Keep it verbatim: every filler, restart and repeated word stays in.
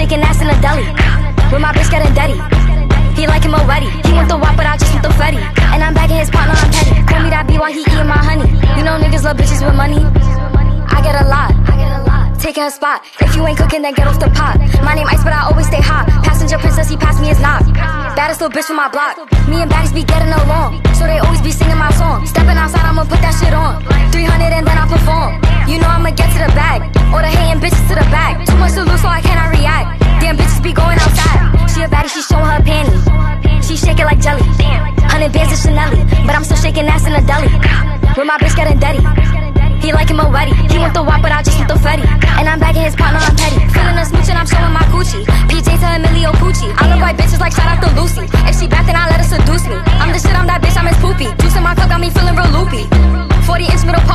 shaking ass in a deli with my bitch getting dirty. He like him already. He want the wop, but I just want the fetty. And I'm bagging his partner, I'm petty. Call me that B while he eating my honey. You know niggas love bitches with money. I get a lot. Taking her spot. If you ain't cooking, then get off the pot. My name Ice, but I always stay hot. Passenger princess, he passed me his knock. Baddest little bitch from my block. Me and baddies be getting along, so they always be singing my song. Stepping outside, I'ma put that shit on. three hundred and then I perform. You know I'ma get to the bag. All the hating bitches to the back. Too much to lose, so I cannot react. Damn bitches be going outside. She a baddie, she showing her panties. She shake it like jelly. Hundred bands of Chanel, but I'm still shaking ass in a deli with my bitch getting dirty. He like him already. He want the wop, but I just want the fetty. And I'm bagging his partner, I'm petty. Feeling a smooch and I'm showing my coochie. P J to Emilio Pucci. I look like bitches like shout out to Lucy. If she back, then I let her seduce me. I'm the shit, I'm that bitch, I'm his poopy. Juice in my cup got me feeling real loopy. forty inch middle